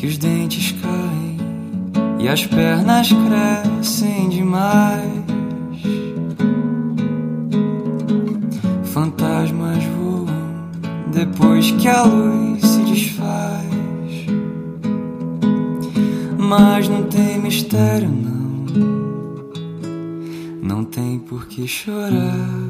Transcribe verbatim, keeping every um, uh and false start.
que os dentes caem e as pernas crescem demais. Fantasmas voam depois que a luz se desfaz. Mas não tem mistério, não. Não tem por que chorar.